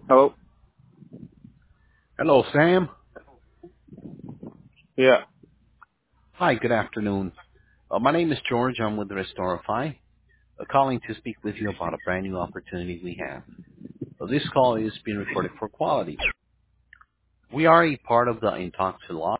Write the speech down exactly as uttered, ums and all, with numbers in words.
Hello? Hello, Sam. Yeah. Hi, good afternoon. Uh, my name is George. I'm with Restorify, uh, calling to speak with you about a brand new opportunity we have. Uh, this call is being recorded for quality. We are a part of the Intoxilon